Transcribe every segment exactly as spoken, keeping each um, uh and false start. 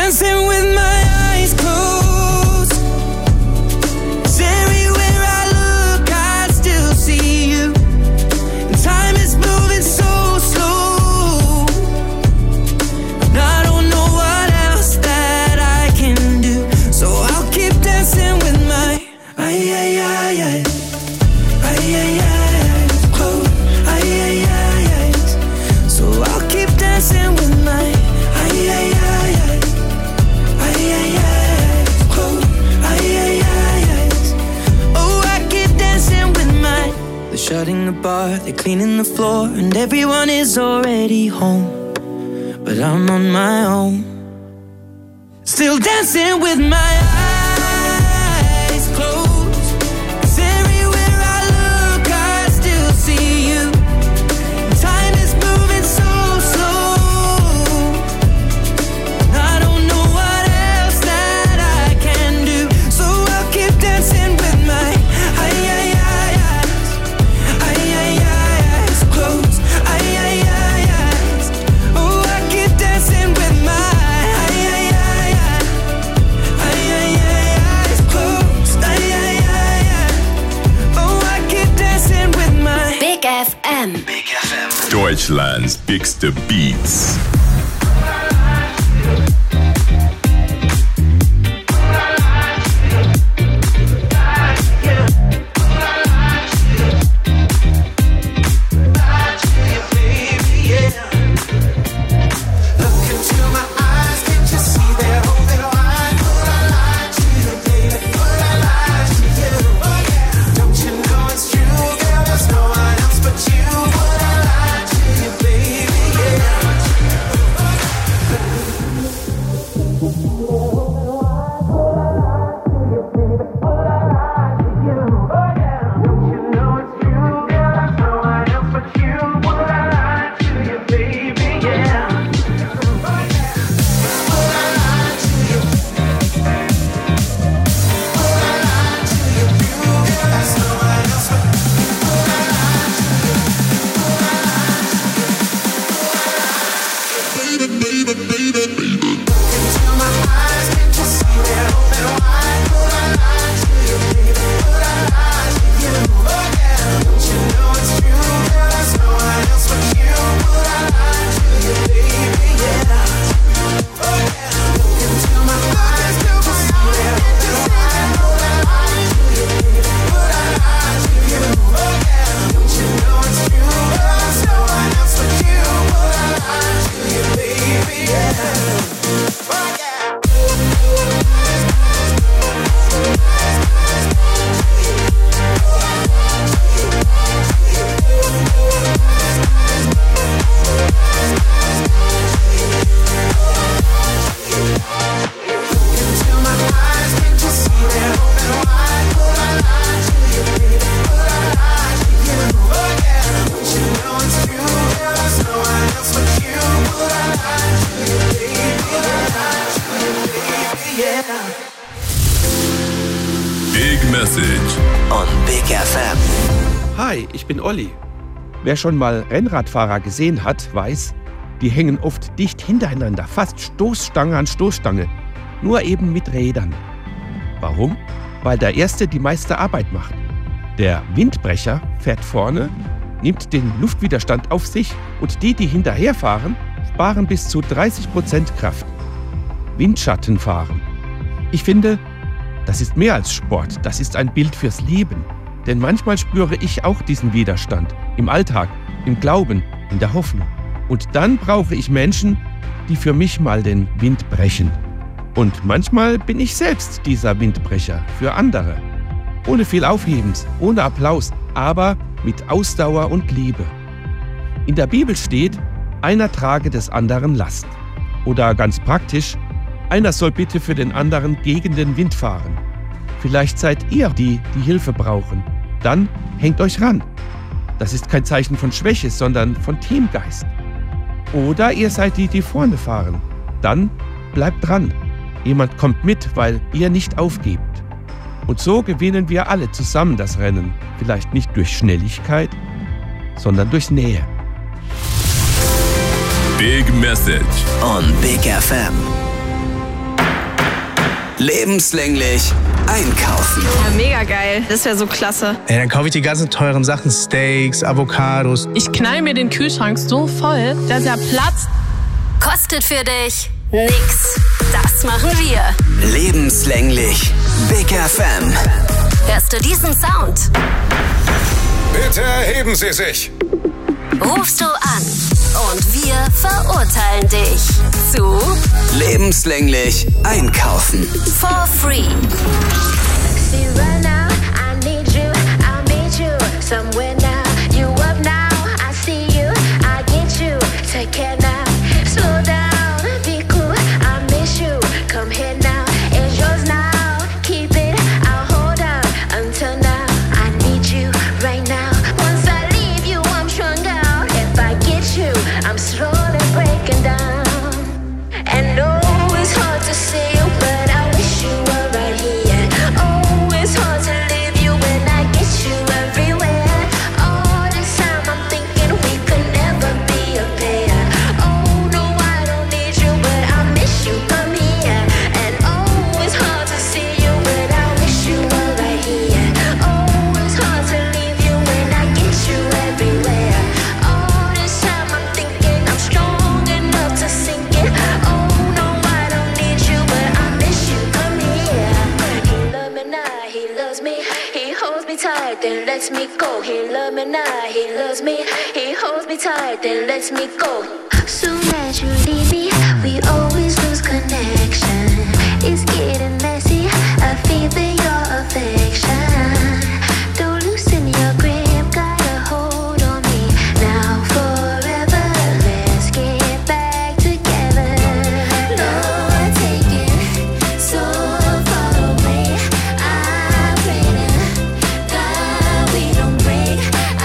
dancing with my eyes closed. 'Cause everywhere I look, I still see you. And time is moving so slow. And I don't know what else that I can do. So I'll keep dancing with my ay, ay, ay, ay. Ay, ay, ay, close. Ay, ay, ay, ay. So I'll keep dancing with my ay, ay, ay, ay. Ay, ay, ay, close. Ay, ay, ay, ay. Oh, I keep dancing with my. They're shutting the bar, they're cleaning the floor, and everyone is already home. But I'm on my own, still dancing with my eyes closed. 'Cause everywhere I look, I still see you. Time is moving so slow. I don't know what else that I can do. So I'll keep dancing with my ay, ay, ay, eyes. Ay, ay, ay, eyes closed. Ay, ay, ay, eyes. Oh, I keep dancing with my ay, ay, ay, ay. Ay, ay, ay, eyes closed. Ay, ay, ay, ay. Oh, I keep dancing with my Big F M. Big F M. Deutschlands bigste Beats. Big Message on Big F M. Hi, ich bin Olli. Wer schon mal Rennradfahrer gesehen hat, weiß, die hängen oft dicht hintereinander, fast Stoßstange an Stoßstange, nur eben mit Rädern. Warum? Weil der Erste die meiste Arbeit macht. Der Windbrecher fährt vorne, nimmt den Luftwiderstand auf sich und die, die hinterherfahren, sparen bis zu dreißig Prozent Kraft. Windschattenfahren. Ich finde, das ist mehr als Sport, das ist ein Bild fürs Leben. Denn manchmal spüre ich auch diesen Widerstand. Im Alltag, im Glauben, in der Hoffnung. Und dann brauche ich Menschen, die für mich mal den Wind brechen. Und manchmal bin ich selbst dieser Windbrecher für andere. Ohne viel Aufhebens, ohne Applaus, aber mit Ausdauer und Liebe. In der Bibel steht, einer trage des anderen Last. Oder ganz praktisch, einer soll bitte für den anderen gegen den Wind fahren. Vielleicht seid ihr die, die Hilfe brauchen. Dann hängt euch ran. Das ist kein Zeichen von Schwäche, sondern von Teamgeist. Oder ihr seid die, die vorne fahren. Dann bleibt dran. Jemand kommt mit, weil ihr nicht aufgebt. Und so gewinnen wir alle zusammen das Rennen. Vielleicht nicht durch Schnelligkeit, sondern durch Nähe. Big Message on Big F M. Lebenslänglich einkaufen. Ja, mega geil. Das wäre so klasse. Ey, dann kaufe ich die ganzen teuren Sachen, Steaks, Avocados. Ich knall mir den Kühlschrank so voll, dass er platzt. Kostet für dich nix. Das machen wir. Lebenslänglich Big F M. Hörst du diesen Sound? Bitte erheben Sie sich. Rufst du an und wir verurteilen dich zu Lebenslänglich einkaufen. For free. See right now, I need you, I meet you somewhere now. You up now, I see you, I get you. Take care now, slow down, be cool, I miss you. Come here now, it's yours now. Keep it, I'll hold on until now. I need you right now. Once I leave you, I'm strung out. If I get you, I'm slowly breaking down. And no, it's hard to see you, but I wish you were right here. Oh, it's hard to leave you when I get you everywhere. All this time I'm thinking we could never be a pair. Oh, no, I don't need you, but I miss you, come here. And oh, it's hard to see you, but I wish you were right here. Oh, it's hard to leave you when I get you everywhere. All this time I'm thinking I'm strong enough to sink it. Oh, no, I don't need you, but I miss you, come here. He love me now, he loves me. He holds me tight, then lets me go. He love me now, he loves me. He holds me tight, then lets me go. Soon as you leave me, we always lose connection. It's getting messy, I feel your affection. Don't loosen your grip, got a hold on me. Now forever, let's get back together. Lord, take it so far away. I pray to God we don't break.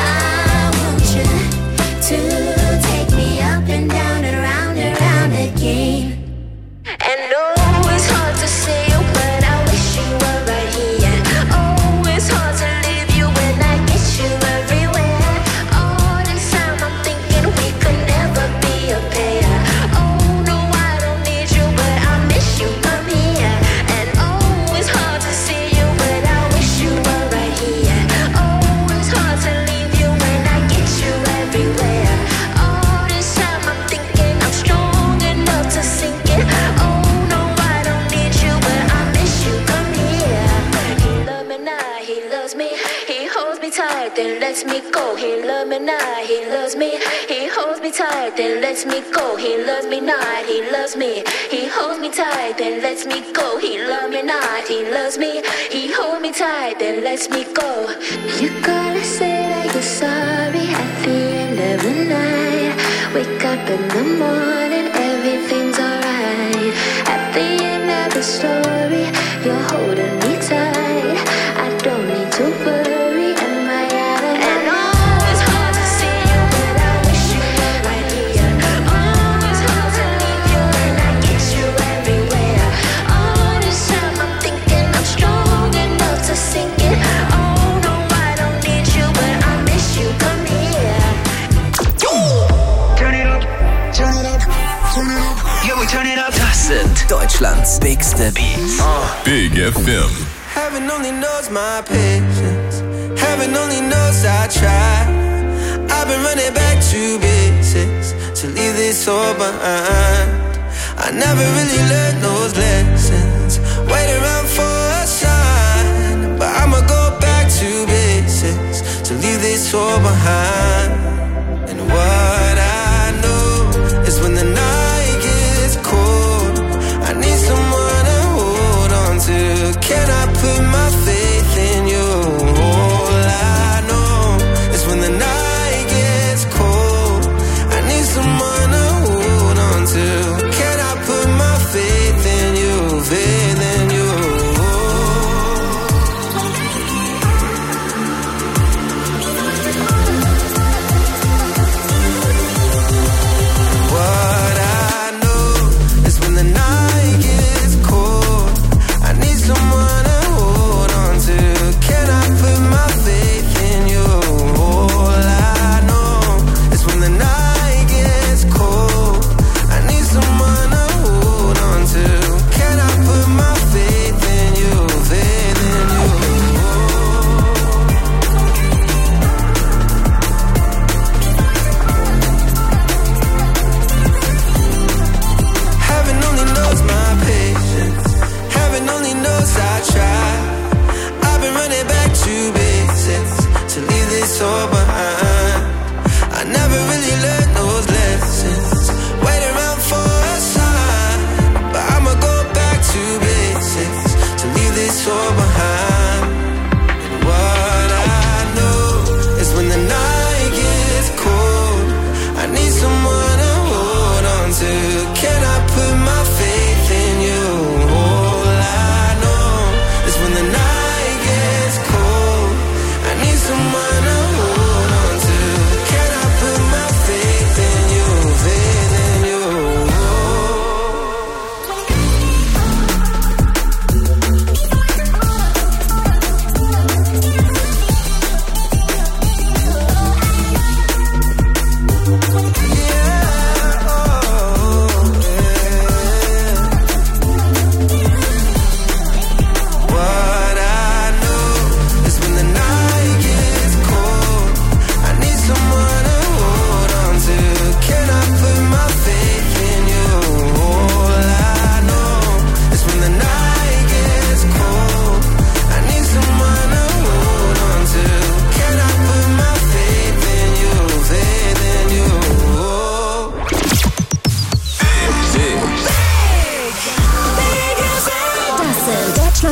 I want you to take me up and down and round and round again. And no, it's hard to see you, but I wish you were right here. Oh, it's hard to leave you when I get you everywhere. All this time I'm thinking we could never be a pair. Oh, no, I don't need you, but I miss you, come here. And oh, it's hard to see you, but I wish you were right here. Oh, it's hard to leave you when I get you everywhere. All this time I'm thinking I'm strong enough to sink it. Oh, no, I don't need you, but I miss you, come here. He love me now, he loves me. He holds me tight, then lets me go. He love me now, he loves me. He holds me tight, then lets me go. He loves me not, he loves me. He holds me tight, then lets me go. He love me not, he loves me. He holds me tight, then lets me go. You gotta say that you're sorry at the end of the night. Wake up in the morning, everything's alright. At the end of the story, you're holding me tight. I don't need to worry, am I out of and oh, it's hard to see you, but I wish you were right here. Oh, it's hard to leave you when I get you everywhere. All this time I'm thinking I'm strong enough to sink it. Oh, no, I don't need you, but I miss you, come here. Turn it up, turn it up, turn it up. Yeah, we turn it up. Das sind Deutschlands bigste Beats. Big F M. Heaven only knows my patience. Heaven only knows I try. I've been running back to basics to leave this all behind. I never really learned those lessons. Wait around for a sign, but I'ma go back to basics to leave this all behind. And what I know is when the night gets cold, I need someone to hold on to. Can I put my faith in you? All I know is when the night gets cold, I need someone to hold on to. Can I put my faith in you? Faith in you.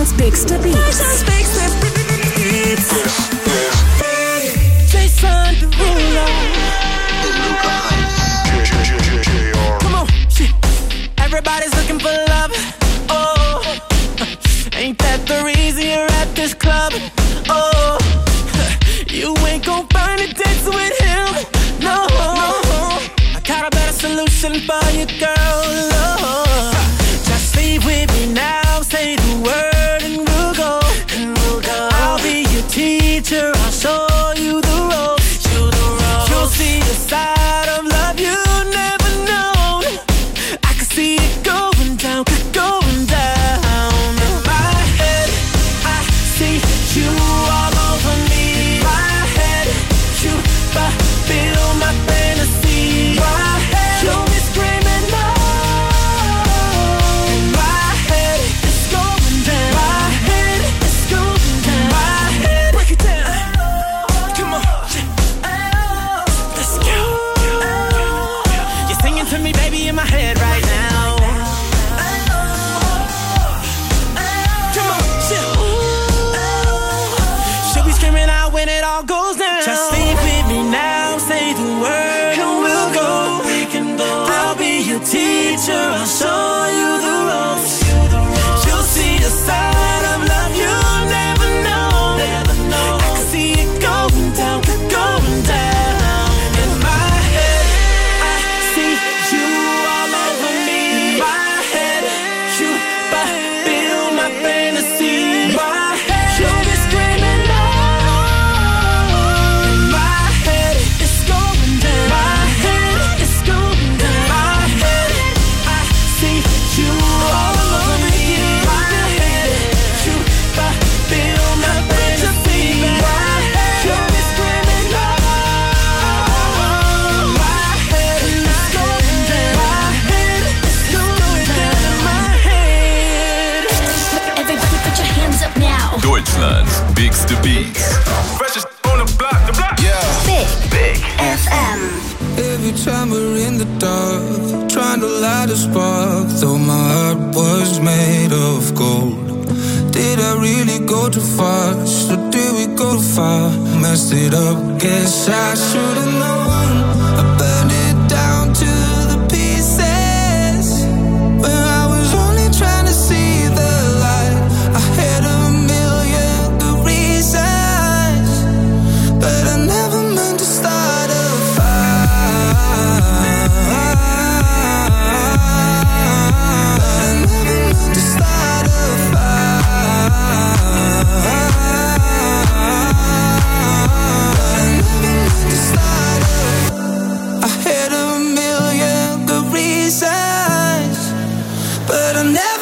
Deutschlands bigste Beats. Deutschlands bigste Beats. Jason Derulo. Come on, shit. Everybody's looking for love. Oh, ain't that the reason you're at this club? Oh, you ain't gon' find it dancing with him. No, I got a better solution for you, girl. Oh, just leave with me now. Say the word and we'll go. And we'll go. I'll be your teacher. I'll show you the ropes. You the ropes. You'll see a side of love you never known. I can see it going down, going down. In my head, I see you all over me. My head, you fulfill my fantasy. My head, you be screaming no. In my head, it's going down. My head, it's going down. My head, break it down. Come on, let's go. You're singing to me, baby, in my head right now. Come on, chill. She'll be screaming out when it all goes down. Just leave with me now, say the word and we'll go. We can go. I'll be your teacher, I'll show you the ropes. You'll see a side of love you never know. I can see it going down, going down. In my head, I see you all over me. My head, you fulfill my fantasy. My head, you'll be screaming no. In my head, it's going down. My head, it's going down. My head, I see you all over me. My head, you fulfill my fantasy. My head, you'll be screaming no. My head, it's going down. My head, it's going down. My head. Everybody put your hands up now. Deutschlands bigste Beats. Freshest on the block, the block. Yeah. Big Big F M. Every time we're in the dark, trying to light a spark, though my heart was made of gold. Did I really go too far? Or did we go too far? Messed it up, guess I should've known. I burned it down to the pieces, where I was only trying to see the light. I had a million good reasons, but I never meant to start a fire. But I never meant to start a fire. But I never meant to start a I had a million good reasons, but I never